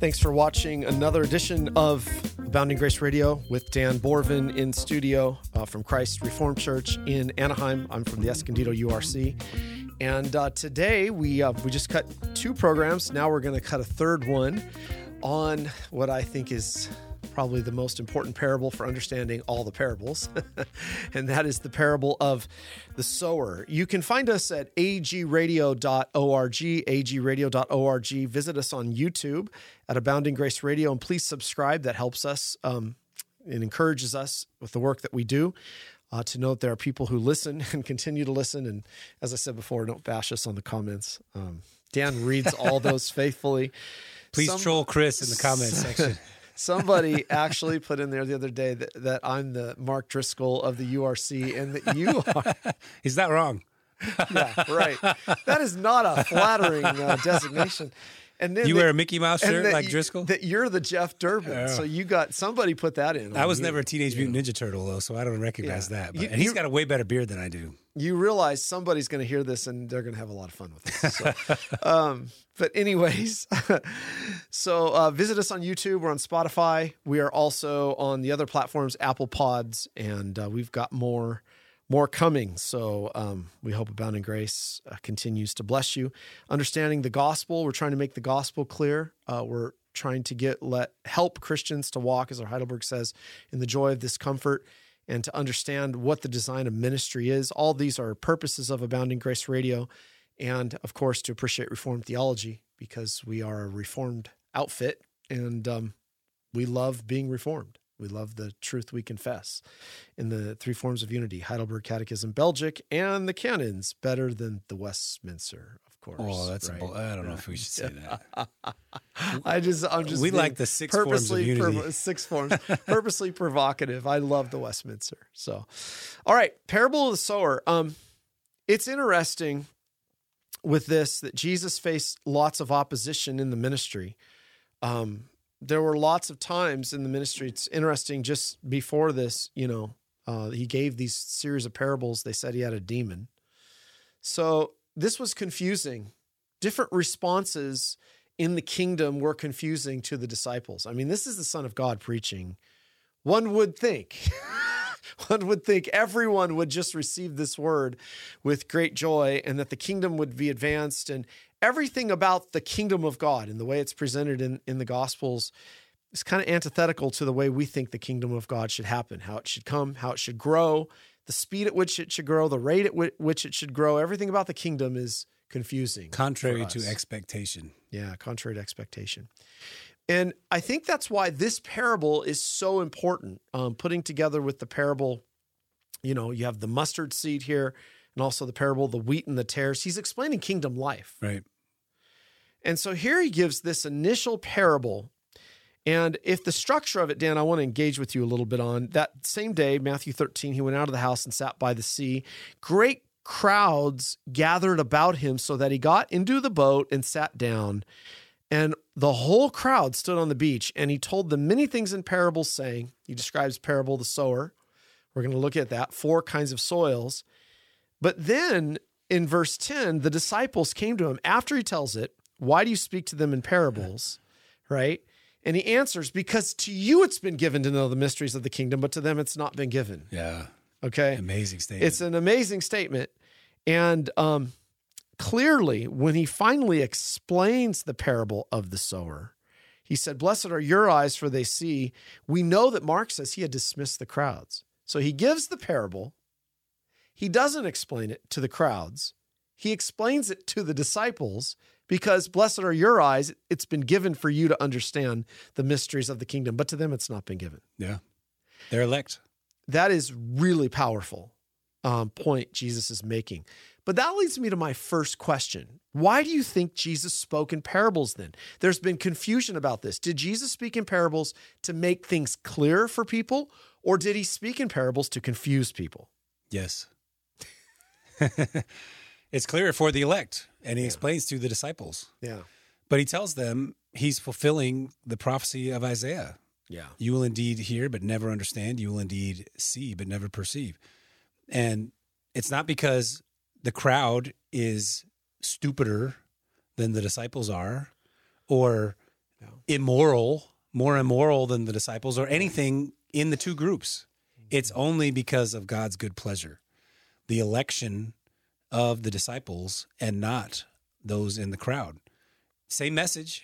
Thanks for watching another edition of Abounding Grace Radio with Dan Borvin in studio from Christ Reformed Church in Anaheim. I'm from the Escondido URC. And today we just cut two programs. Now we're going to cut a third one on what I think is probably the most important parable for understanding all the parables, and that is the parable of the sower. You can find us at agradio.org, agradio.org. Visit us on YouTube at Abounding Grace Radio, and please subscribe. That helps us. It encourages us with the work that we do. To know that there are people who listen and continue to listen. And as I said before, don't bash us on the comments. Dan reads all those faithfully. Please troll Chris in the comments section. Somebody actually put in there the other day that I'm the Mark Driscoll of the URC and that you are. He's not wrong. Yeah, right. That is not a flattering designation. And then you wear a Mickey Mouse shirt like Driscoll? That you're the Jeff Durbin. So you got, somebody put that in. I was never a Teenage Mutant Ninja Turtle, though, so I don't recognize that. But, and he's got a way better beard than I do. You realize somebody's going to hear this and they're going to have a lot of fun with this. So, but anyways, so visit us on YouTube. We're on Spotify. We are also on the other platforms, Apple Pods, and we've got more coming. So we hope Abounding Grace continues to bless you. Understanding the gospel, we're trying to make the gospel clear. We're trying to help Christians to walk, as our Heidelberg says, in the joy of this comfort, and to understand what the design of ministry is. All these are purposes of Abounding Grace Radio, and of course to appreciate Reformed theology, because we are a Reformed outfit, and we love being Reformed. We love the truth we confess in the three forms of unity: Heidelberg Catechism, Belgic, and the canons, better than the Westminster, of course. Oh, that's right? I don't know if we should say that. I'm just. We like the six forms of unity. Six forms, purposely provocative. I love the Westminster. So, all right, parable of the sower. It's interesting with this that Jesus faced lots of opposition in the ministry. There were lots of times in the ministry. It's interesting, just before this, he gave these series of parables. They said he had a demon. So this was confusing. Different responses in the kingdom were confusing to the disciples. I mean, this is the Son of God preaching. One would think everyone would just receive this word with great joy, and that the kingdom would be advanced, and everything about the kingdom of God and the way it's presented in the Gospels is kind of antithetical to the way we think the kingdom of God should happen, how it should come, how it should grow, the speed at which it should grow, the rate at which it should grow. Everything about the kingdom is confusing. Contrary to expectation. Yeah, contrary to expectation. And I think that's why this parable is so important, putting together with the parable. You have the mustard seed here, and also the parable, the wheat and the tares. He's explaining kingdom life. Right. And so here he gives this initial parable. And if the structure of it, Dan, I want to engage with you a little bit on. That same day, Matthew 13, he went out of the house and sat by the sea. Great crowds gathered about him, so that he got into the boat and sat down. And the whole crowd stood on the beach, and he told them many things in parables, saying, he describes parable of the sower. We're going to look at that, 4 kinds of soils. But then in verse 10, the disciples came to him after he tells it. Why do you speak to them in parables? Right? And he answers, because to you it's been given to know the mysteries of the kingdom, but to them it's not been given. Yeah. Okay. Amazing statement. It's an amazing statement. And clearly, when he finally explains the parable of the sower, he said, blessed are your eyes, for they see. We know that Mark says he had dismissed the crowds. So he gives the parable. He doesn't explain it to the crowds. He explains it to the disciples, because blessed are your eyes. It's been given for you to understand the mysteries of the kingdom, but to them it's not been given. Yeah. They're elect. That is really powerful point Jesus is making. But that leads me to my first question. Why do you think Jesus spoke in parables then? There's been confusion about this. Did Jesus speak in parables to make things clear for people, or did he speak in parables to confuse people? Yes. It's clear for the elect, and he explains to the disciples. Yeah. But he tells them he's fulfilling the prophecy of Isaiah. Yeah. You will indeed hear, but never understand. You will indeed see, but never perceive. And it's not because the crowd is stupider than the disciples are, or immoral, more immoral than the disciples or anything in the two groups. It's only because of God's good pleasure, the election of the disciples and not those in the crowd. Same message.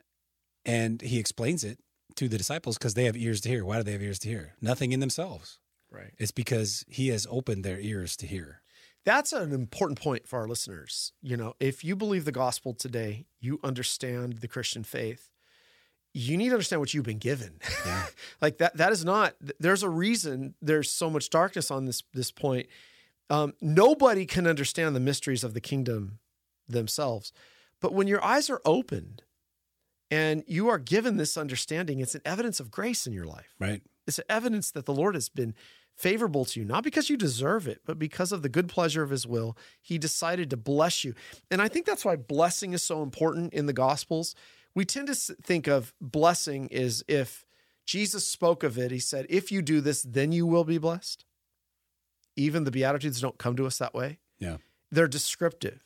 And he explains it to the disciples because they have ears to hear. Why do they have ears to hear? Nothing in themselves. Right. It's because he has opened their ears to hear. That's an important point for our listeners. If you believe the gospel today, you understand the Christian faith, you need to understand what you've been given. Yeah. Like that is not, there's a reason there's so much darkness on this point. Nobody can understand the mysteries of the kingdom themselves. But when your eyes are opened and you are given this understanding, it's an evidence of grace in your life. Right. It's an evidence that the Lord has been favorable to you, not because you deserve it, but because of the good pleasure of his will. He decided to bless you. And I think that's why blessing is so important in the Gospels. We tend to think of blessing as if Jesus spoke of it. He said, if you do this, then you will be blessed. Even the Beatitudes don't come to us that way. Yeah. They're descriptive.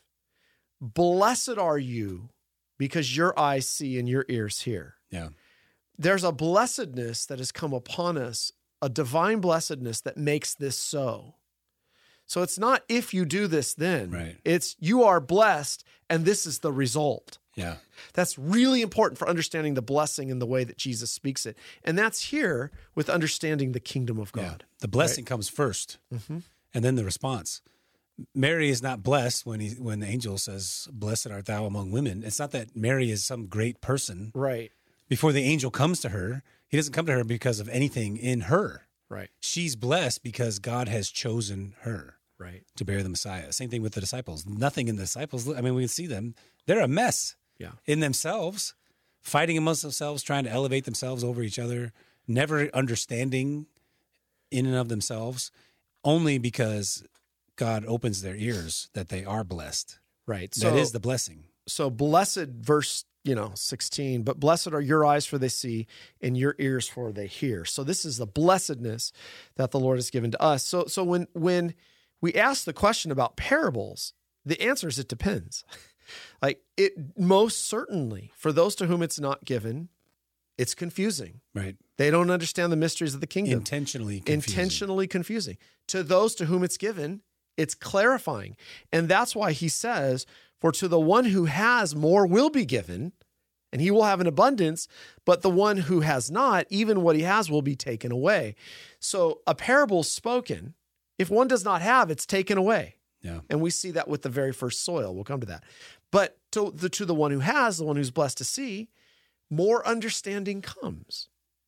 Blessed are you because your eyes see and your ears hear. Yeah. There's a blessedness that has come upon us, a divine blessedness that makes this so. So it's not if you do this, then. Right. It's you are blessed, and this is the result. Yeah. That's really important for understanding the blessing in the way that Jesus speaks it. And that's here with understanding the kingdom of God. Yeah. The blessing comes first, and then the response. Mary is not blessed when the angel says, blessed art thou among women. It's not that Mary is some great person. Right. Before the angel comes to her, he doesn't come to her because of anything in her. Right. She's blessed because God has chosen her to bear the Messiah. Same thing with the disciples. Nothing in the disciples. I mean, we can see them. They're a mess in themselves, fighting amongst themselves, trying to elevate themselves over each other, never understanding in and of themselves, only because God opens their ears that they are blessed. Right. So that is the blessing. So blessed, verse 16, but blessed are your eyes for they see and your ears for they hear. So this is the blessedness that the Lord has given to us. So when we ask the question about parables, the answer is it depends. Like it most certainly, for those to whom it's not given, it's confusing. Right. They don't understand the mysteries of the kingdom. Intentionally confusing. To those to whom it's given, it's clarifying. And that's why he says, for to the one who has, more will be given, and he will have an abundance, but the one who has not, even what he has will be taken away. So a parable spoken, if one does not have, it's taken away. Yeah. And we see that with the very first soil. We'll come to that. But to the one who has, the one who's blessed to see, more understanding comes.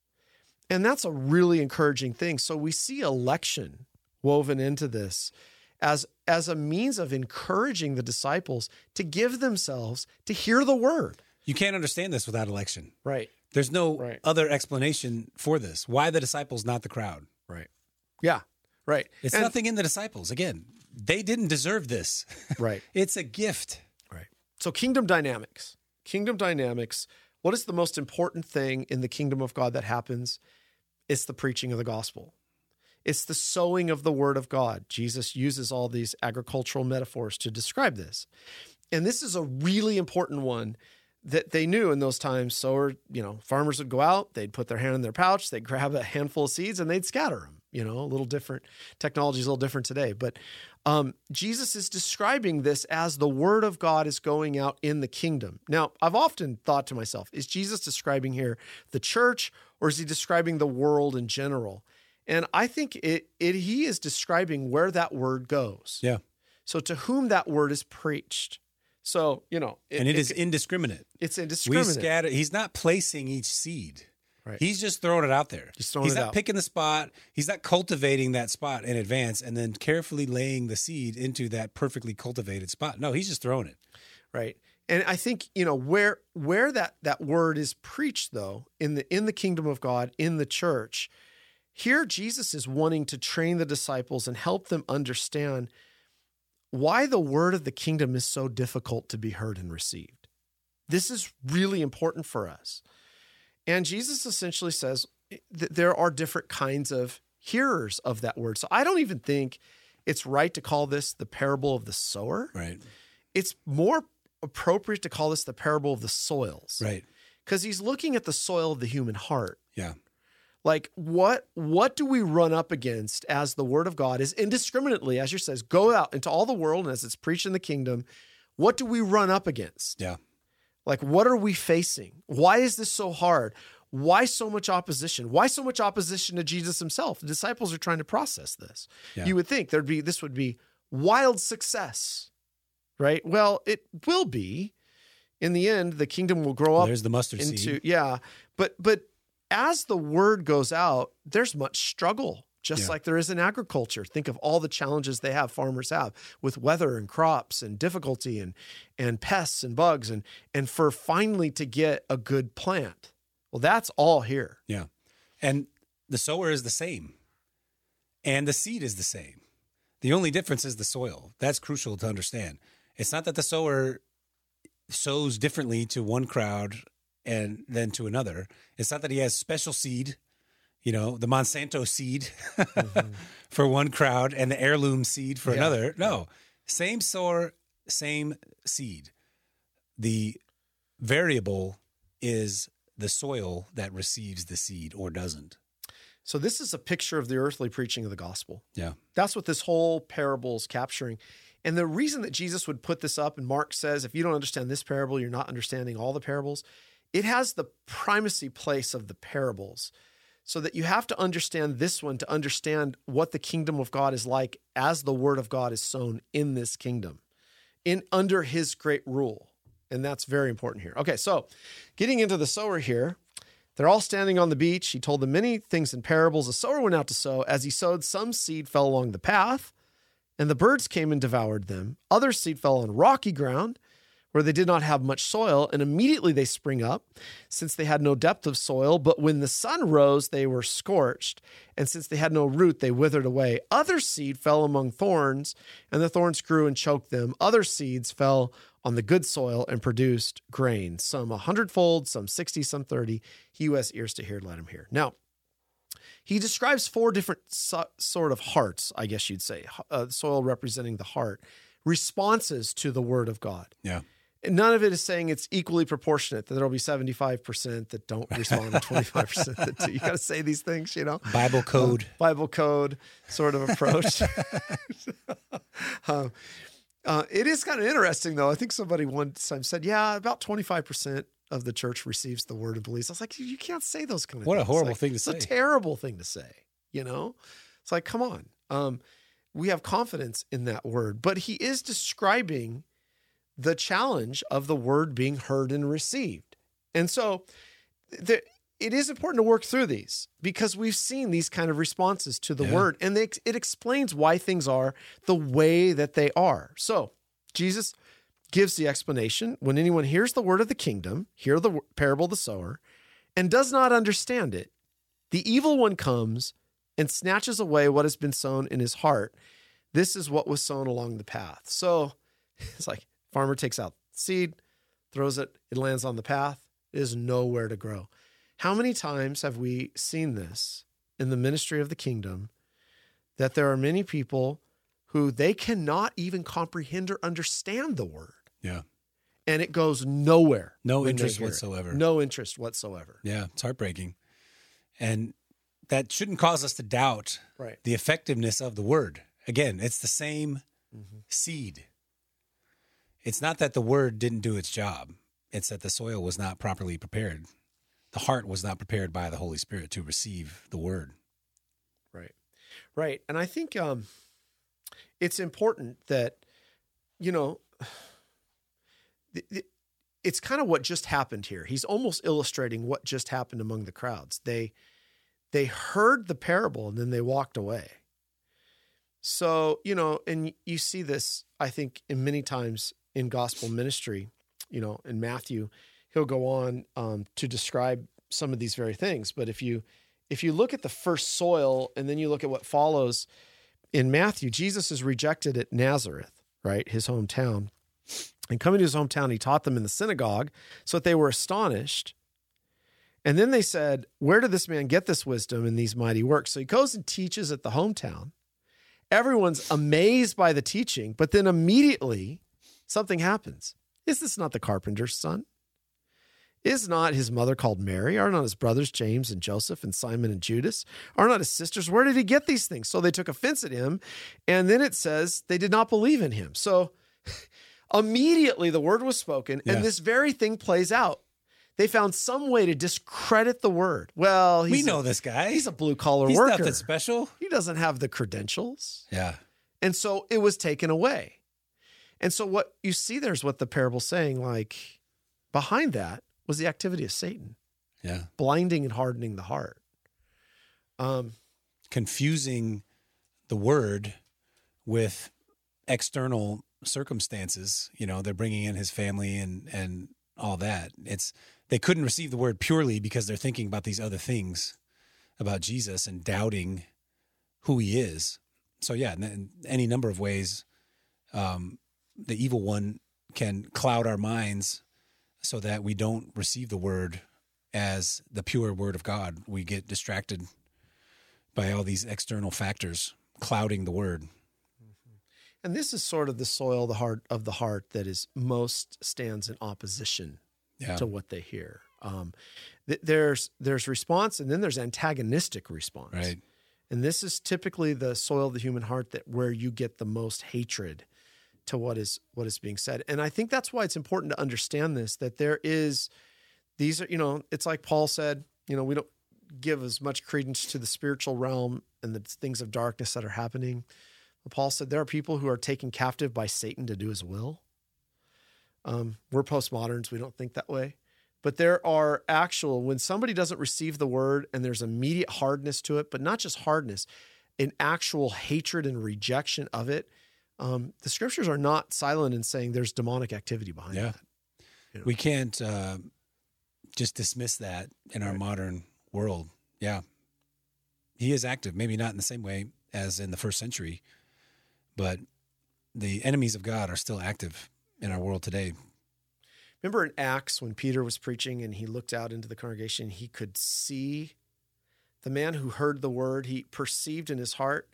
And that's a really encouraging thing. So we see election woven into this as a means of encouraging the disciples to give themselves to hear the word. You can't understand this without election. Right. There's no other explanation for this. Why the disciples, not the crowd? Right. Yeah. Right. It's nothing in the disciples. Again, they didn't deserve this. Right. It's a gift. Right. So kingdom dynamics. What is the most important thing in the kingdom of God that happens? It's the preaching of the gospel. It's the sowing of the word of God. Jesus uses all these agricultural metaphors to describe this. And this is a really important one that they knew in those times. Farmers would go out, they'd put their hand in their pouch, they'd grab a handful of seeds and they'd scatter them. A little different. Technology is a little different today. But Jesus is describing this as the word of God is going out in the kingdom. Now, I've often thought to myself, is Jesus describing here the church or is he describing the world in general? And I think he is describing where that word goes. Yeah. So to whom that word is preached. So, and it is indiscriminate. It's indiscriminate. We scatter. He's not placing each seed. Right. He's just throwing it out there. He's not picking the spot. He's not cultivating that spot in advance and then carefully laying the seed into that perfectly cultivated spot. No, he's just throwing it. Right. And I think, where that word is preached, though, in the kingdom of God, in the church, here Jesus is wanting to train the disciples and help them understand why the word of the kingdom is so difficult to be heard and received. This is really important for us. And Jesus essentially says that there are different kinds of hearers of that word. So I don't even think it's right to call this the parable of the sower. Right. It's more appropriate to call this the parable of the soils. Right. because he's looking at the soil of the human heart. Yeah. Like what do we run up against as the word of God is indiscriminately, as you says, go out into all the world, and as it's preached in the kingdom, what do we run up against? Yeah. Like, what are we facing? Why is this so hard? Why so much opposition? Why so much opposition to Jesus himself? The disciples are trying to process this. Yeah. You would think this would be wild success, right? Well, it will be. In the end, the kingdom will grow up. There's the mustard seed. Yeah. But as the word goes out, there's much struggle, just like there is in agriculture. Think of all the challenges farmers have with weather and crops and difficulty and pests and bugs and for finally to get a good plant. Well, that's all here. Yeah. And the sower is the same. And the seed is the same. The only difference is the soil. That's crucial to understand. It's not that the sower sows differently to one crowd and then to another. It's not that he has special seed, the Monsanto seed for one crowd and the heirloom seed for another. No, same sower, same seed. The variable is the soil that receives the seed or doesn't. So this is a picture of the earthly preaching of the gospel. Yeah. That's what this whole parable is capturing. And the reason that Jesus would put this up, and Mark says, if you don't understand this parable, you're not understanding all the parables. It has the primacy place of the parables, so that you have to understand this one to understand what the kingdom of God is like as the word of God is sown in this kingdom, under his great rule. And that's very important here. Okay, so getting into the sower here, they're all standing on the beach. He told them many things in parables. The sower went out to sow. As he sowed, some seed fell along the path, and the birds came and devoured them. Other seed fell on rocky ground, where they did not have much soil, and immediately they spring up, since they had no depth of soil. But when the sun rose, they were scorched, and since they had no root, they withered away. Other seed fell among thorns, and the thorns grew and choked them. Other seeds fell on the good soil and produced grain, some 100-fold, some 60, some 30. He who has ears to hear, let him hear. Now, he describes 4 different sort of hearts, I guess you'd say, soil representing the heart, responses to the word of God. Yeah. And none of it is saying it's equally proportionate, that there'll be 75% that don't respond and 25% that do. You got to say these things, Bible code. Bible code sort of approach. It is kind of interesting, though. I think somebody one time said, about 25% of the church receives the word and believes. I was like, you can't say those kind of things. What a horrible thing to say. It's a terrible thing to say, It's like, come on. We have confidence in that word. But he is describing the challenge of the word being heard and received. And so it is important to work through these, because we've seen these kind of responses to the word, and it explains why things are the way that they are. So Jesus gives the explanation. When anyone hears the word of the kingdom, hear the parable of the sower, and does not understand it, the evil one comes and snatches away what has been sown in his heart. This is what was sown along the path. So it's like, farmer takes out seed, throws it, it lands on the path. It is nowhere to grow. How many times have we seen this in the ministry of the kingdom, that there are many people who they cannot even comprehend or understand the word? Yeah. And it goes nowhere. No interest whatsoever. No interest whatsoever. Yeah, it's heartbreaking. And that shouldn't cause us to doubt the effectiveness of the word. Again, it's the same seed. It's not that the word didn't do its job. It's that the soil was not properly prepared. The heart was not prepared by the Holy Spirit to receive the word. Right. And I think it's important that, it's kind of what just happened here. He's almost illustrating what just happened among the crowds. They heard the parable and then they walked away. So, and you see this, I think, in many times in gospel ministry, in Matthew, he'll go on to describe some of these very things. But if you look at the first soil and then you look at what follows in Matthew, Jesus is rejected at Nazareth, right? His hometown. And coming to his hometown, he taught them in the synagogue so that they were astonished. And then they said, where did this man get this wisdom and these mighty works? So he goes and teaches at the hometown. Everyone's amazed by the teaching, but then immediately something happens. Is this not the carpenter's son? Is not his mother called Mary? Are not his brothers James and Joseph and Simon and Judas? Are not his sisters? Where did he get these things? So they took offense at him. And then it says they did not believe in him. So immediately the word was spoken, and this very thing plays out. They found some way to discredit the word. Well, we know this guy. He's a blue-collar worker. He's nothing special. He doesn't have the credentials. Yeah. And so it was taken away. And so what you see there is what the parable's saying, like behind that was the activity of Satan. Yeah. Blinding and hardening the heart. Confusing the word with external circumstances. You know, they're bringing in his family and all that. They couldn't receive the word purely because they're thinking about these other things about Jesus and doubting who he is. So yeah, in any number of ways, the evil one can cloud our minds so that we don't receive the word as the pure word of God. We get distracted by all these external factors clouding the word. And this is sort of the soil, the heart of the heart that is most stands in opposition to what they hear. There's response, and then there's antagonistic response. Right. And this is typically the soil of the human heart where you get the most hatred to what is being said. And I think that's why it's important to understand this, that these are, it's like Paul said, we don't give as much credence to the spiritual realm and the things of darkness that are happening. Paul said there are people who are taken captive by Satan to do his will. We're postmoderns. We don't think that way. But there are when somebody doesn't receive the word and there's immediate hardness to it, but not just hardness, an actual hatred and rejection of it, the scriptures are not silent in saying there's demonic activity behind that. We can't just dismiss that in our modern world. Yeah. He is active, maybe not in the same way as in the first century, but the enemies of God are still active in our world today. Remember in Acts when Peter was preaching and he looked out into the congregation, he could see the man who heard the word. He perceived in his heart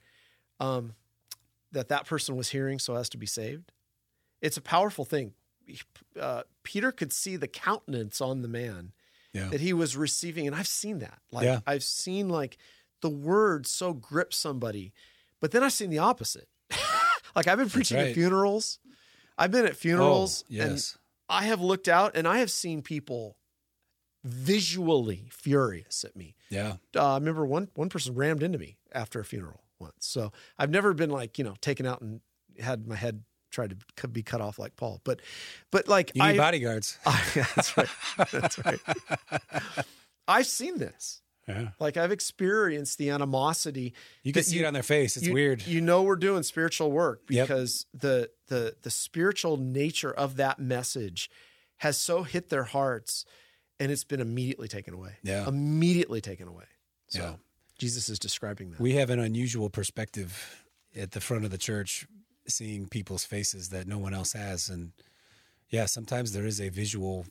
that person was hearing so as to be saved. It's a powerful thing. Peter could see the countenance on the man that he was receiving. And I've seen that. I've seen the word so grip somebody, but then I've seen the opposite. I've been preaching at funerals. I've been at funerals and I have looked out and I have seen people visually furious at me. Yeah. I remember one person rammed into me after a funeral once. So I've never been taken out and had my head tried to be cut off like Paul, but you need bodyguards. That's right. That's right. I've seen this. Yeah. I've experienced the animosity. You can see it on their face. It's weird. We're doing spiritual work because the spiritual nature of that message has so hit their hearts and it's been immediately taken away. Yeah. Immediately taken away. So Jesus is describing that. We have an unusual perspective at the front of the church, seeing people's faces that no one else has. And sometimes there is a visual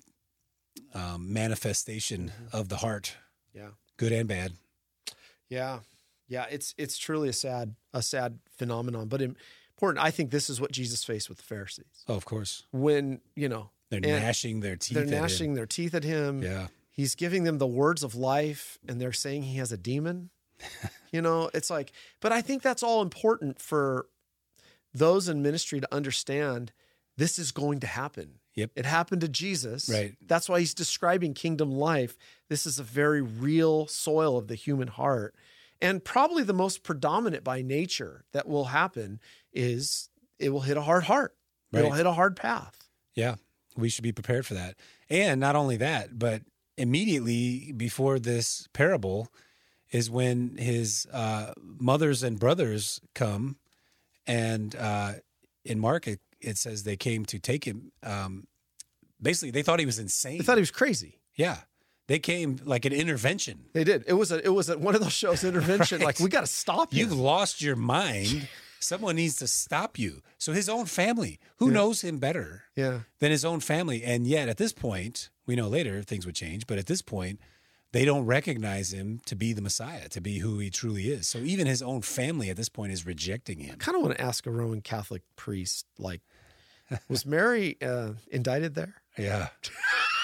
manifestation of the heart. Yeah. Good and bad. Yeah. Yeah. It's truly a sad phenomenon, but important. I think this is what Jesus faced with the Pharisees. Oh, of course. When, they're gnashing their teeth at him. Yeah. He's giving them the words of life and they're saying he has a demon. It's but I think that's all important for those in ministry to understand this is going to happen. Yep. It happened to Jesus. Right. That's why he's describing kingdom life. This is a very real soil of the human heart. And probably the most predominant by nature that will happen is it will hit a hard heart. Right. It'll hit a hard path. Yeah. We should be prepared for that. And not only that, but immediately before this parable is when his mothers and brothers come. And in Mark, it says they came to take him. Basically, they thought he was insane. They thought he was crazy. Yeah. They came like an intervention. They did. It was one of those shows, intervention. Right. We got to stop you. You've lost your mind. Someone needs to stop you. So his own family, who knows him better than his own family? And yet at this point, we know later things would change, but at this point, they don't recognize him to be the Messiah, to be who he truly is. So even his own family at this point is rejecting him. I kind of want to ask a Roman Catholic priest, was Mary indicted there? Yeah.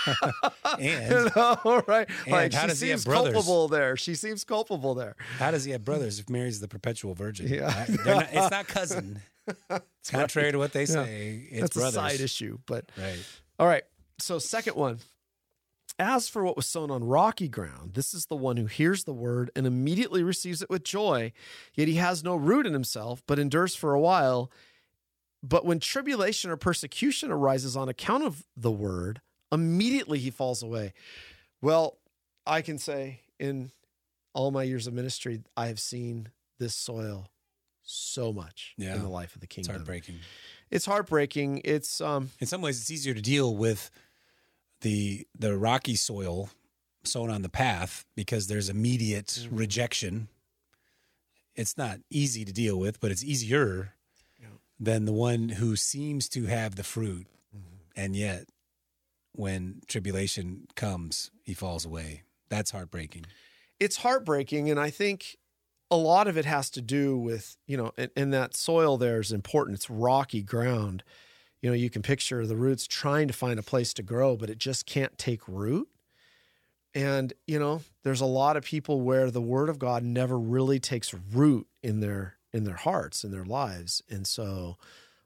And, you know, right? And like how she does he have seems brothers? culpable there. She seems culpable there. How does he have brothers if Mary's the perpetual virgin? Yeah. It's not cousin. Contrary to what they say, it's That's brothers. a side issue. But Right. all right. So second one. As for what was sown on rocky ground, this is the one who hears the word and immediately receives it with joy, yet he has no root in himself, but endures for a while. But when tribulation or persecution arises on account of the word, immediately he falls away. Well, I can say in all my years of ministry, I have seen this soil so much in the life of the kingdom. It's heartbreaking. It's heartbreaking. It's in some ways, it's easier to deal with the rocky soil sown on the path because there's immediate rejection. It's not easy to deal with, but it's easier than the one who seems to have the fruit, and yet when tribulation comes, he falls away. That's heartbreaking. It's heartbreaking, and I think a lot of it has to do with, and that soil there is important. It's rocky ground. You can picture the roots trying to find a place to grow, but it just can't take root. And, there's a lot of people where the word of God never really takes root in their hearts, in their lives. And so,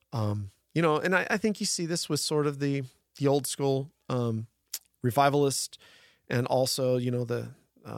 and I think you see this with sort of the old school revivalist and also, the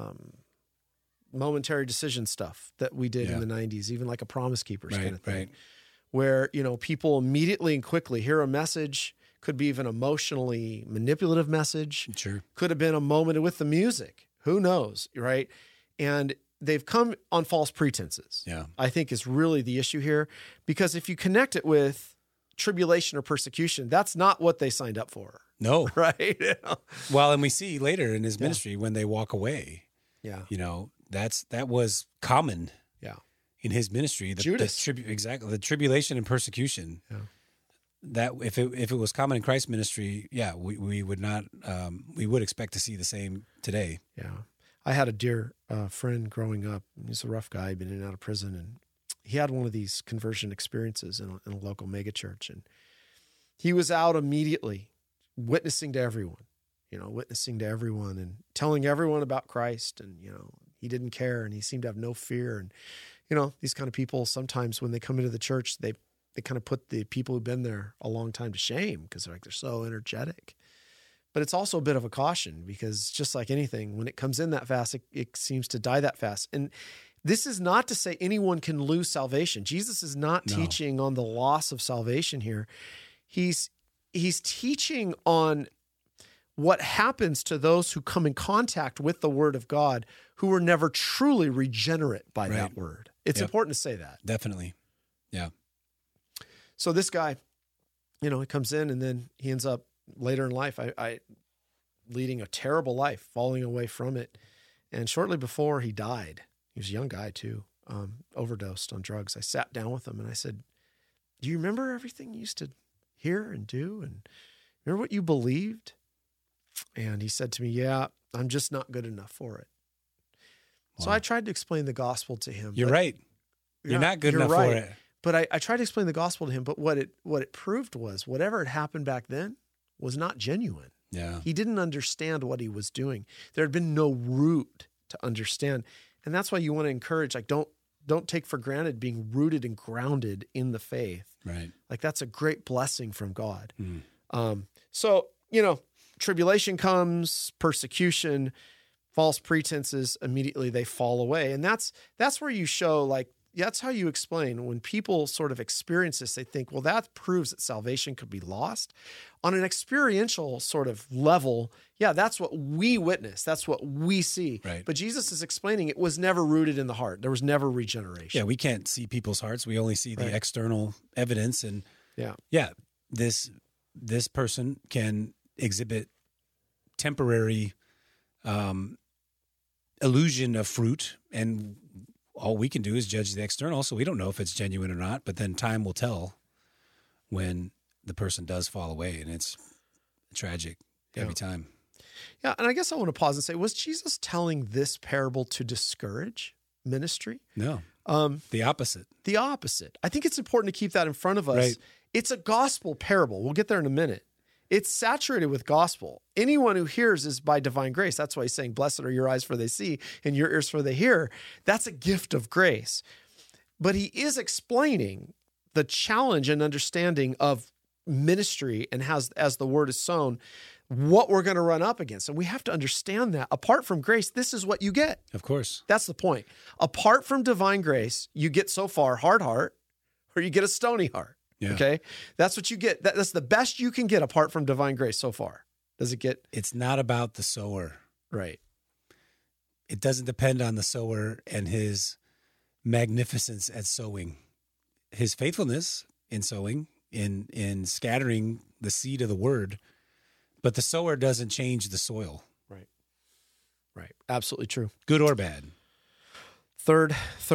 momentary decision stuff that we did in the 90s, even like a Promise Keepers kind of thing. Right. Where, people immediately and quickly hear a message, could be even emotionally manipulative message. Sure. Could have been a moment with the music. Who knows, right? And they've come on false pretenses. Yeah. I think is really the issue here. Because if you connect it with tribulation or persecution, that's not what they signed up for. No. Right? Well, and we see later in his ministry when they walk away. Yeah. That was common. Yeah. In his ministry, Judas. The tribulation and persecution. Yeah. That if it was common in Christ's ministry, we would not we would expect to see the same today. Yeah, I had a dear friend growing up. He's a rough guy, been in and out of prison, and he had one of these conversion experiences in a local megachurch, and he was out immediately, witnessing to everyone, and telling everyone about Christ, and he didn't care, and he seemed to have no fear, and these kind of people, sometimes when they come into the church, they kind of put the people who've been there a long time to shame because they're so energetic. But it's also a bit of a caution because just like anything, when it comes in that fast, it seems to die that fast. And this is not to say anyone can lose salvation. Jesus is not teaching on the loss of salvation here. He's teaching on what happens to those who come in contact with the word of God who were never truly regenerate by that word. It's important to say that. Definitely. Yeah. So this guy, he comes in and then he ends up later in life, I leading a terrible life, falling away from it. And shortly before he died, he was a young guy too, overdosed on drugs. I sat down with him and I said, do you remember everything you used to hear and do? And remember what you believed? And he said to me, yeah, I'm just not good enough for it. Wow. So I tried to explain the gospel to him. You're right. You're not good enough for it. But I tried to explain the gospel to him, but what it proved was whatever had happened back then was not genuine. Yeah. He didn't understand what he was doing. There had been no root to understand. And that's why you want to encourage, don't take for granted being rooted and grounded in the faith. Right. Like that's a great blessing from God. So, tribulation comes, persecution, false pretenses, immediately they fall away. And that's where you show that's how you explain when people sort of experience this, they think, well, that proves that salvation could be lost. On an experiential sort of level, that's what we witness. That's what we see. Right. But Jesus is explaining it was never rooted in the heart. There was never regeneration. Yeah, we can't see people's hearts. We only see the external evidence. And this person can exhibit temporary illusion of fruit, and all we can do is judge the external, so we don't know if it's genuine or not, but then time will tell when the person does fall away, and it's tragic every time. Yeah, and I guess I want to pause and say, was Jesus telling this parable to discourage ministry? No, the opposite. The opposite. I think it's important to keep that in front of us. Right. It's a gospel parable. We'll get there in a minute. It's saturated with gospel. Anyone who hears is by divine grace. That's why he's saying, blessed are your eyes for they see and your ears for they hear. That's a gift of grace. But he is explaining the challenge and understanding of ministry and as the word is sown, what we're going to run up against. And we have to understand that. Apart from grace, this is what you get. Of course. That's the point. Apart from divine grace, you get so far hard heart or you get a stony heart. Yeah. Okay? That's what you get. That's the best you can get apart from divine grace so far. Does it get? It's not about the sower. Right. It doesn't depend on the sower and his magnificence at sowing. His faithfulness in sowing, in scattering the seed of the word, but the sower doesn't change the soil. Right. Right. Absolutely true. Good or bad. Third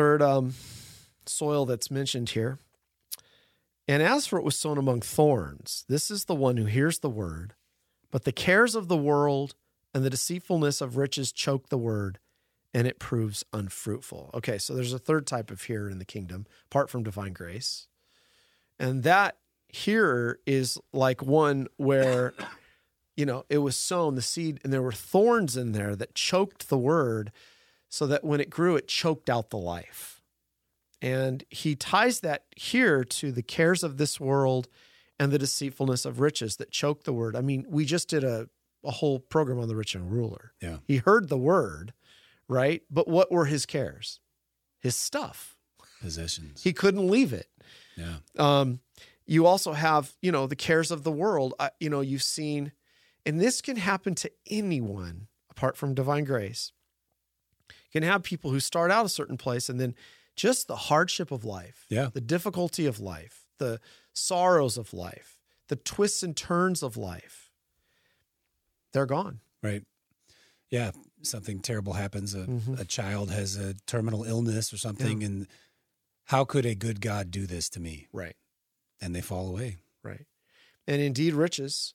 soil that's mentioned here. And as for it was sown among thorns, this is the one who hears the word, but the cares of the world and the deceitfulness of riches choke the word, and it proves unfruitful. Okay, so there's a third type of hearer in the kingdom, apart from divine grace. And that hearer is like one where, it was sown, the seed, and there were thorns in there that choked the word so that when it grew, it choked out the life. And he ties that here to the cares of this world and the deceitfulness of riches that choke the word. I mean, we just did a whole program on the rich young ruler. Yeah. He heard the word, right? But what were his cares? His stuff. Possessions. He couldn't leave it. Yeah. You also have, the cares of the world. You've seen, and this can happen to anyone apart from divine grace. You can have people who start out a certain place and then just the hardship of life, the difficulty of life, the sorrows of life, the twists and turns of life, they're gone. Right. Yeah. Something terrible happens. A child has a terminal illness or something. Yeah. And how could a good God do this to me? Right. And they fall away. Right. And indeed, riches,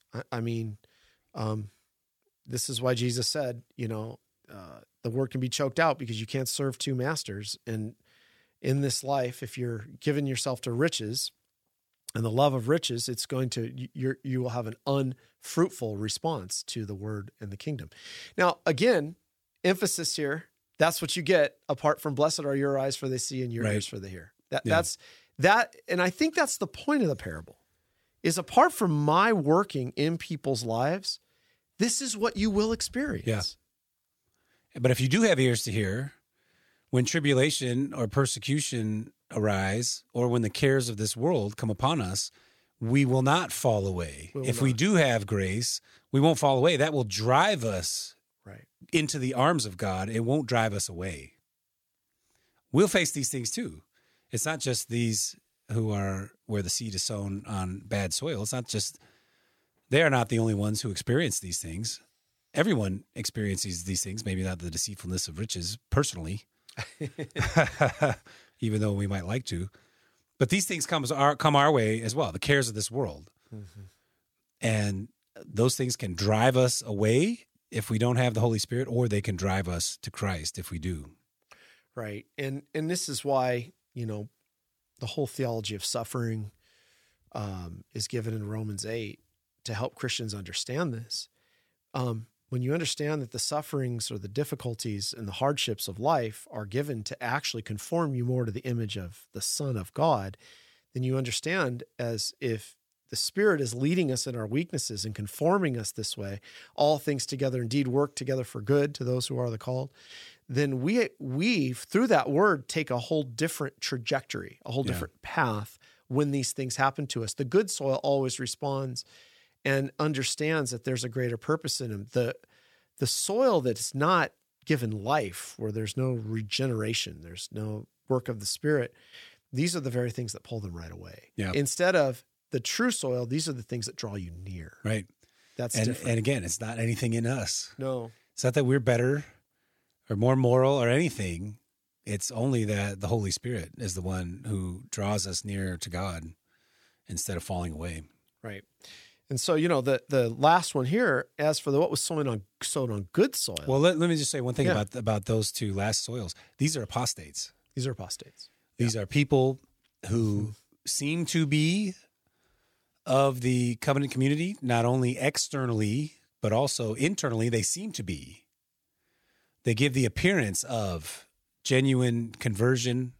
this is why Jesus said, the word can be choked out because you can't serve two masters. And in this life, if you're giving yourself to riches and the love of riches, it's going to, you will have an unfruitful response to the word and the kingdom. Now, again, emphasis here, that's what you get apart from blessed are your eyes for they see and your ears for they hear. That's that. And I think that's the point of the parable is apart from my working in people's lives, this is what you will experience. Yeah. But if you do have ears to hear, when tribulation or persecution arise, or when the cares of this world come upon us, we will not fall away. We do have grace, we won't fall away. That will drive us into the arms of God. It won't drive us away. We'll face these things too. It's not just these who are where the seed is sown on bad soil. It's not just, they are not the only ones who experience these things. Everyone experiences these things, maybe not the deceitfulness of riches personally, even though we might like to. But these things come our way as well, the cares of this world. Mm-hmm. And those things can drive us away if we don't have the Holy Spirit, or they can drive us to Christ if we do. Right. And this is why, the whole theology of suffering is given in Romans 8 to help Christians understand this. When you understand that the sufferings or the difficulties and the hardships of life are given to actually conform you more to the image of the Son of God, then you understand as if the Spirit is leading us in our weaknesses and conforming us this way, all things together indeed work together for good to those who are the called, then we through that word take a whole different trajectory, a whole different path when these things happen to us. The good soil always responds and understands that there's a greater purpose in him. The soil that's not given life, where there's no regeneration, there's no work of the Spirit, these are the very things that pull them right away. Yeah. Instead of the true soil, these are the things that draw you near. Right. That's different. And again, it's not anything in us. No. It's not that we're better or more moral or anything. It's only that the Holy Spirit is the one who draws us nearer to God instead of falling away. Right. And so, the last one here, as for what was sown on good soil. Well, let me just say one thing about those two last soils. These are apostates. These are apostates. These are people who seem to be of the covenant community, not only externally, but also internally, they seem to be. They give the appearance of genuine conversion,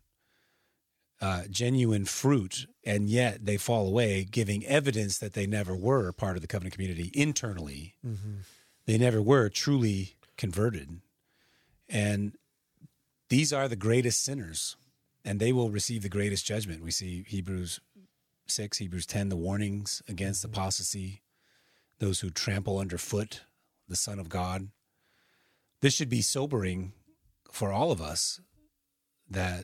genuine fruit, and yet they fall away, giving evidence that they never were part of the covenant community internally. Mm-hmm. They never were truly converted. And these are the greatest sinners, and they will receive the greatest judgment. We see Hebrews 6, Hebrews 10, the warnings against apostasy, those who trample underfoot the Son of God. This should be sobering for all of us, that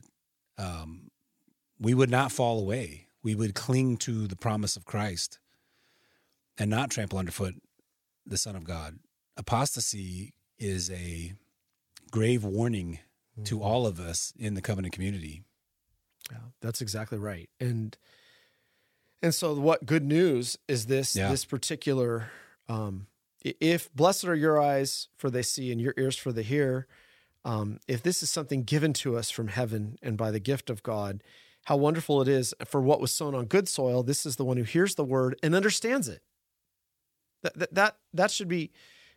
we would not fall away. We would cling to the promise of Christ and not trample underfoot the Son of God. Apostasy is a grave warning to all of us in the covenant community. Yeah, that's exactly right. And so what good news is this, this particular, if blessed are your eyes for they see and your ears for they hear, if this is something given to us from heaven and by the gift of God, how wonderful it is for what was sown on good soil. This is the one who hears the word and understands it. That should be,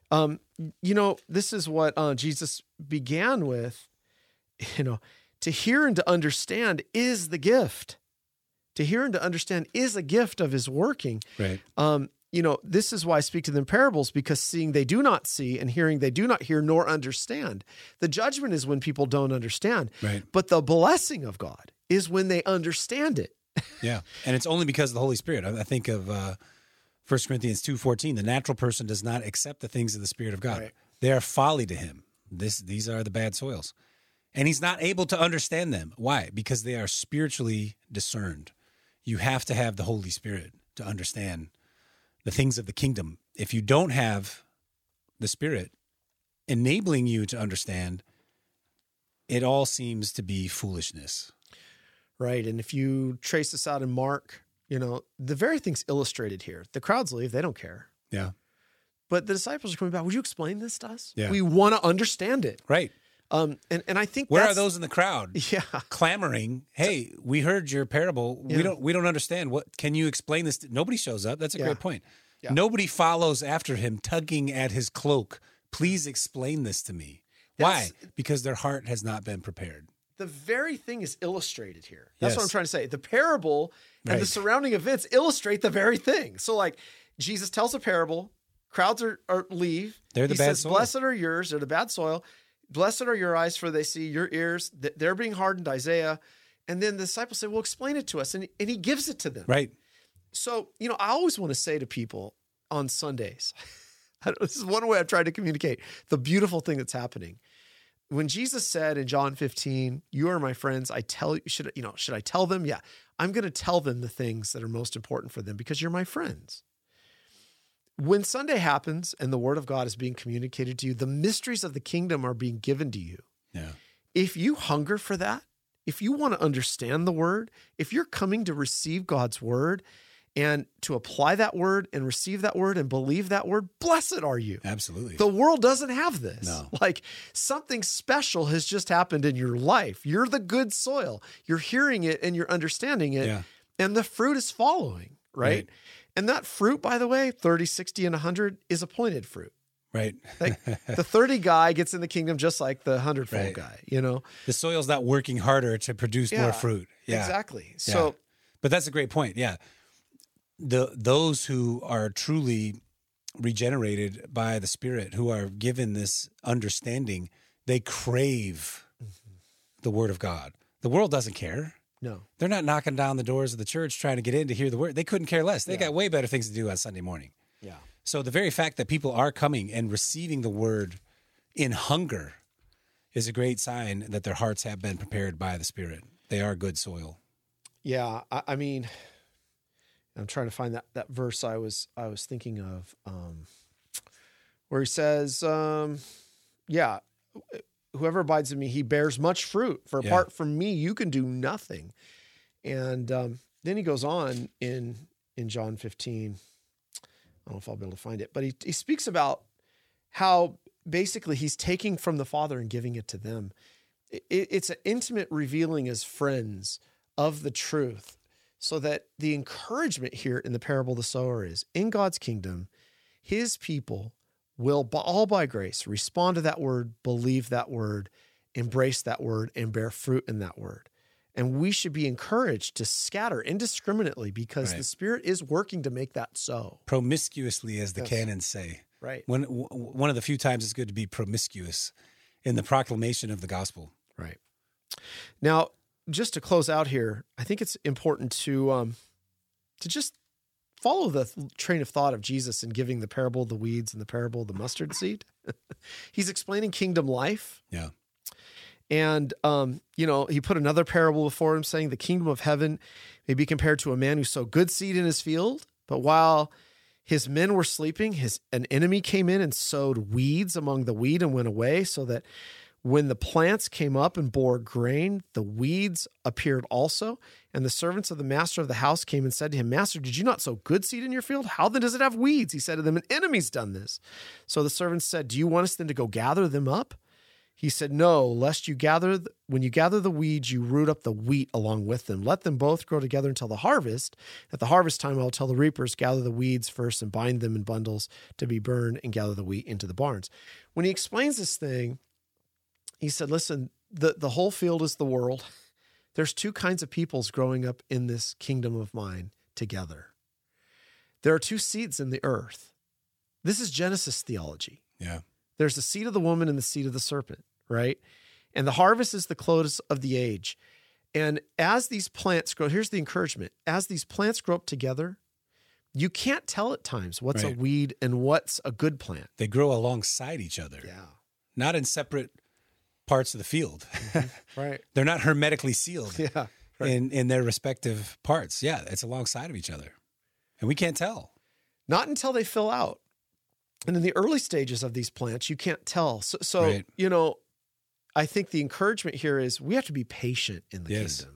this is what Jesus began with, to hear and to understand is the gift. To hear and to understand is a gift of his working. Right. This is why I speak to them in parables, because seeing they do not see and hearing they do not hear nor understand. The judgment is when people don't understand. Right. But the blessing of God is when they understand it. Yeah. And it's only because of the Holy Spirit. I think of 1 Corinthians 2:14. The natural person does not accept the things of the Spirit of God. Right. They are folly to him. These are the bad soils. And he's not able to understand them. Why? Because they are spiritually discerned. You have to have the Holy Spirit to understand the things of the kingdom. If you don't have the Spirit enabling you to understand, it all seems to be foolishness. Right. And if you trace this out in Mark, the very thing's illustrated here. The crowds leave. They don't care. Yeah. But the disciples are coming back. Would you explain this to us? Yeah. We want to understand it. Right. And I think where are those in the crowd? Yeah. Clamoring. Hey, we heard your parable. Yeah. We don't understand. What can you explain this? Nobody shows up. That's a great point. Yeah. Nobody follows after him, tugging at his cloak. Please explain this to me. Why? Because their heart has not been prepared. The very thing is illustrated here. That's what I'm trying to say. The parable and the surrounding events illustrate the very thing. So like Jesus tells a parable, crowds are leave. They're the bad soil. Blessed are yours. They're the bad soil. Blessed are your eyes for they see, your ears. They're being hardened, Isaiah. And then the disciples say, well, explain it to us. And he gives it to them. Right. So, I always want to say to people on Sundays, this is one way I've tried to communicate the beautiful thing that's happening. When Jesus said in John 15, you are my friends, I tell you, should I tell them? Yeah, I'm going to tell them the things that are most important for them because you're my friends. When Sunday happens and the word of God is being communicated to you, the mysteries of the kingdom are being given to you. Yeah. If you hunger for that, if you want to understand the word, if you're coming to receive God's word and to apply that word and receive that word and believe that word, blessed are you. Absolutely. The world doesn't have this. No. Like something special has just happened in your life. You're the good soil. You're hearing it and you're understanding it. Yeah. And the fruit is following, right? And that fruit, by the way, 30, 60, and 100 is appointed fruit. Right. Like the 30 guy gets in the kingdom just like the 100-fold guy, The soil's not working harder to produce more fruit. Yeah. Exactly. So, but that's a great point. Yeah. Those who are truly regenerated by the Spirit, who are given this understanding, they crave the word of God. The world doesn't care. No. They're not knocking down the doors of the church trying to get in to hear the word. They couldn't care less. They got way better things to do on Sunday morning. Yeah. So the very fact that people are coming and receiving the word in hunger is a great sign that their hearts have been prepared by the Spirit. They are good soil. Yeah. I mean, I'm trying to find that verse I was thinking of, where he says, whoever abides in me, he bears much fruit. For apart from me, you can do nothing. And then he goes on in John 15. I don't know if I'll be able to find it, but he speaks about how basically he's taking from the Father and giving it to them. It's an intimate revealing as friends of the truth So that the encouragement here in the parable of the sower is, in God's kingdom, his people will all by grace respond to that word, believe that word, embrace that word, and bear fruit in that word. And we should be encouraged to scatter indiscriminately because the Spirit is working to make that so. Promiscuously, as the canons say. Right. One of the few times it's good to be promiscuous in the proclamation of the gospel. Right. Now, just to close out here, I think it's important to just follow the train of thought of Jesus in giving the parable of the weeds and the parable of the mustard seed. He's explaining kingdom life. Yeah. And, he put another parable before him saying the kingdom of heaven may be compared to a man who sowed good seed in his field, but while his men were sleeping, an enemy came in and sowed weeds among the wheat and went away, so that when the plants came up and bore grain, the weeds appeared also. And the servants of the master of the house came and said to him, Master, did you not sow good seed in your field? How then does it have weeds? He said to them, an enemy's done this. So the servants said, do you want us then to go gather them up? He said, no, lest when you gather the weeds, you root up the wheat along with them. Let them both grow together until the harvest. At the harvest time, I will tell the reapers, gather the weeds first and bind them in bundles to be burned, and gather the wheat into the barns. When he explains this thing, he said, listen, the whole field is the world. There's two kinds of peoples growing up in this kingdom of mine together. There are two seeds in the earth. This is Genesis theology. Yeah. There's the seed of the woman and the seed of the serpent, right? And the harvest is the close of the age. And as these plants grow, here's the encouragement. As these plants grow up together, you can't tell at times what's a weed and what's a good plant. They grow alongside each other. Yeah. Not in separate parts of the field. Mm-hmm. Right. They're not hermetically sealed right. in their respective parts. Yeah, it's alongside of each other. And we can't tell. Not until they fill out. And in the early stages of these plants, you can't tell. So I think the encouragement here is we have to be patient in the kingdom.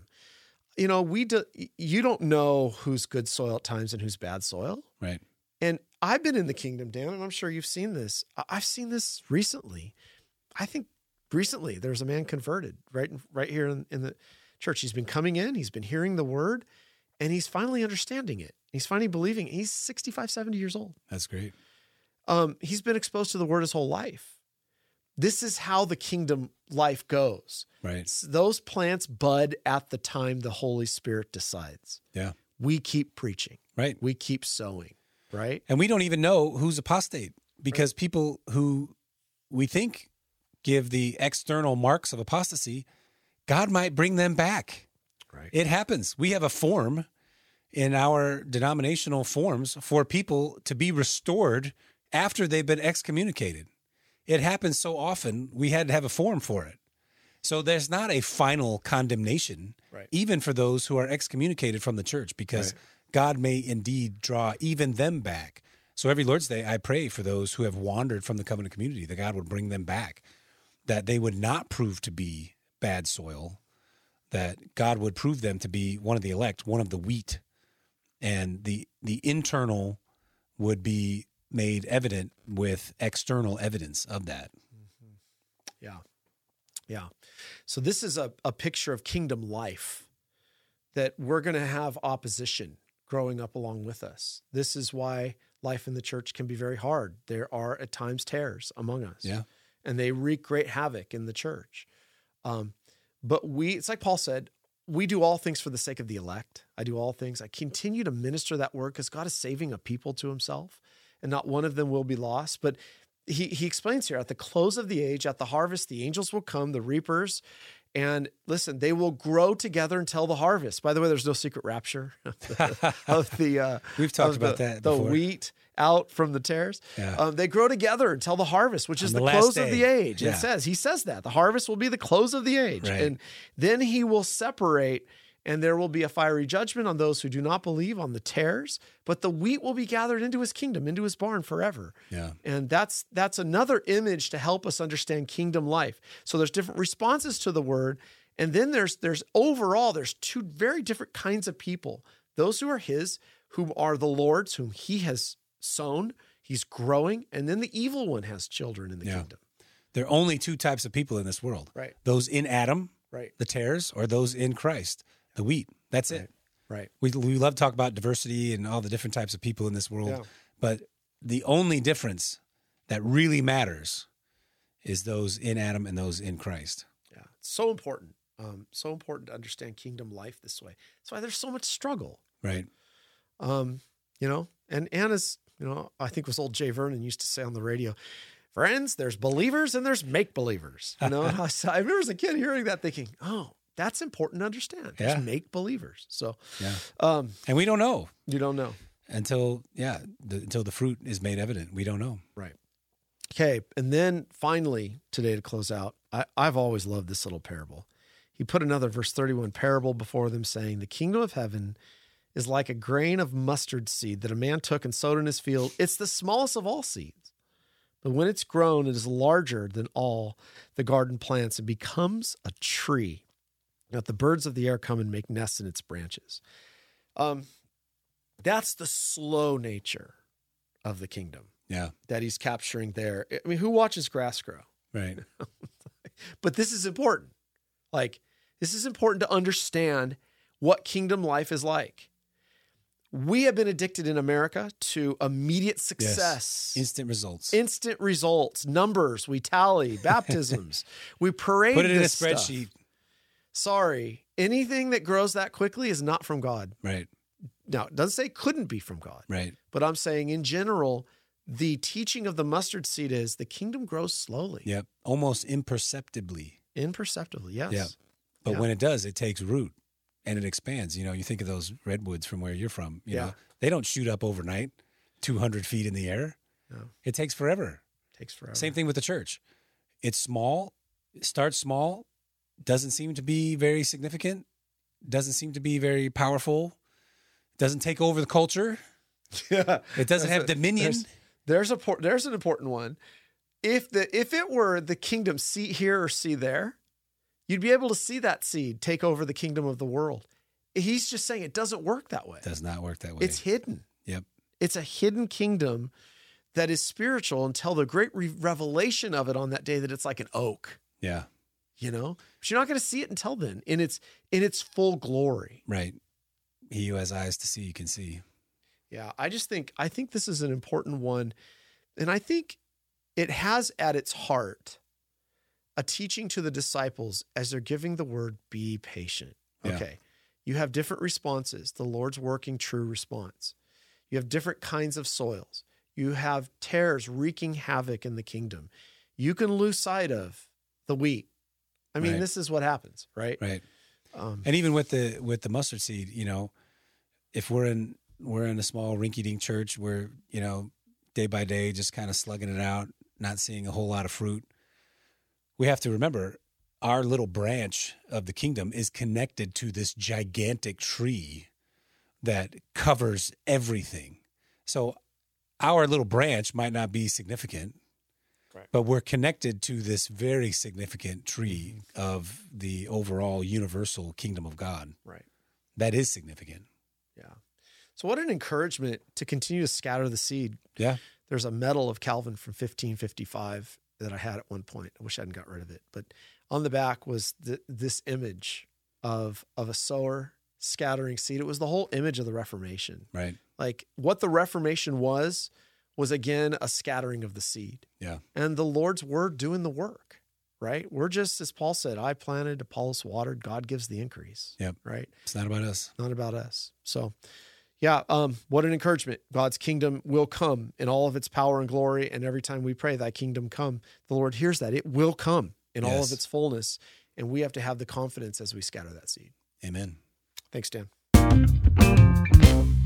You don't know who's good soil at times and who's bad soil. Right. And I've been in the kingdom, Dan, and I'm sure you've seen this. I've seen this recently. I think recently there's a man converted right here in the church. He's been coming in, he's been hearing the word, and he's finally understanding it. He's finally believing. He's 65, 70 years old. That's great. He's been exposed to the word his whole life. This is how the kingdom life goes. Right. Those plants bud at the time the Holy Spirit decides. Yeah. We keep preaching. Right. We keep sowing. Right. And we don't even know who's apostate because people who we think give the external marks of apostasy, God might bring them back. Right. It happens. We have a form in our denominational forms for people to be restored after they've been excommunicated. It happens so often, we had to have a form for it. So there's not a final condemnation, even for those who are excommunicated from the church, because God may indeed draw even them back. So every Lord's Day, I pray for those who have wandered from the covenant community, that God would bring them back, that they would not prove to be bad soil, that God would prove them to be one of the elect, one of the wheat, and the internal would be made evident with external evidence of that. Mm-hmm. Yeah. Yeah. So this is a picture of kingdom life, that we're going to have opposition growing up along with us. This is why life in the church can be very hard. There are at times tares among us. Yeah. And they wreak great havoc in the church. But it's like Paul said, we do all things for the sake of the elect. I do all things. I continue to minister that word because God is saving a people to himself, and not one of them will be lost. But he explains here, at the close of the age, at the harvest, the angels will come, the reapers, and listen, they will grow together until the harvest. By the way, there's no secret rapture of the we've talked about that the before. Wheat out from the tares. Yeah. They grow together until the harvest, which is the close of the age. Yeah. He says that the harvest will be the close of the age, and then he will separate. And there will be a fiery judgment on those who do not believe, on the tares, but the wheat will be gathered into his kingdom, into his barn forever. Yeah. And that's another image to help us understand kingdom life. So there's different responses to the word. And then there's two very different kinds of people. Those who are his, whom are the Lord's, whom he has sown, he's growing. And then the evil one has children in the kingdom. There are only two types of people in this world. Right. Those in Adam, the tares, or those in Christ, the wheat. That's it. Right. We love to talk about diversity and all the different types of people in this world, but the only difference that really matters is those in Adam and those in Christ. Yeah, it's so important. So important to understand kingdom life this way. That's why there's so much struggle. Right. And Anna's, I think it was old Jay Vernon used to say on the radio, friends, there's believers and there's make-believers. And I remember as a kid hearing that thinking, oh, that's important to understand. There's make-believers. So, and we don't know. You don't know. Until the fruit is made evident. We don't know. Right. Okay. And then finally today to close out, I've always loved this little parable. He put another verse 31 parable before them saying, the kingdom of heaven is like a grain of mustard seed that a man took and sowed in his field. It's the smallest of all seeds. But when it's grown, it is larger than all the garden plants and becomes a tree. Now the birds of the air come and make nests in its branches. That's the slow nature of the kingdom. Yeah. That he's capturing there. I mean, who watches grass grow? Right. But this is important. This is important to understand what kingdom life is like. We have been addicted in America to immediate success. Yes. Instant results. Numbers. We tally. Baptisms. We parade Put it in a stuff. spreadsheet. Sorry. Anything that grows that quickly is not from God. Right. Now, it doesn't say couldn't be from God. Right. But I'm saying in general, the teaching of the mustard seed is the kingdom grows slowly. Yep. Almost imperceptibly. Imperceptibly, yes. Yeah. But when it does, it takes root and it expands. You think of those redwoods from where you're from. You know, they don't shoot up overnight, 200 feet in the air. No. It takes forever. Same thing with the church. It's small. It starts small. Doesn't seem to be very significant. Doesn't seem to be very powerful. Doesn't take over the culture. Yeah. It doesn't have dominion. There's an important one. If it were the kingdom see here or see there, you'd be able to see that seed take over the kingdom of the world. He's just saying it doesn't work that way. It does not work that way. It's hidden. Yep. It's a hidden kingdom that is spiritual until the great revelation of it on that day that it's like an oak. Yeah. But you're not going to see it until then in its full glory. Right. He who has eyes to see can see. Yeah. I think this is an important one. And I think it has at its heart a teaching to the disciples as they're giving the word, be patient. Okay. You have different responses. The Lord's working true response. You have different kinds of soils. You have tares wreaking havoc in the kingdom. You can lose sight of the wheat. I mean, This is what happens, right? Right. And even with the mustard seed, if we're in a small rinky-dink church, we're, day by day just kind of slugging it out, not seeing a whole lot of fruit. We have to remember our little branch of the kingdom is connected to this gigantic tree that covers everything. So our little branch might not be significant, but we're connected to this very significant tree of the overall universal kingdom of God. Right. That is significant. Yeah. So what an encouragement to continue to scatter the seed. Yeah. There's a medal of Calvin from 1555 that I had at one point. I wish I hadn't got rid of it. But on the back was this image of a sower scattering seed. It was the whole image of the Reformation. Right. Like what the Reformation was again a scattering of the seed. Yeah. And the Lord's word doing the work, right? We're just, as Paul said, I planted, Apollos watered, God gives the increase. Yep. Right. It's not about us. Not about us. So yeah, what an encouragement. God's kingdom will come in all of its power and glory. And every time we pray, thy kingdom come, the Lord hears that. It will come in all of its fullness. And we have to have the confidence as we scatter that seed. Amen. Thanks, Dan.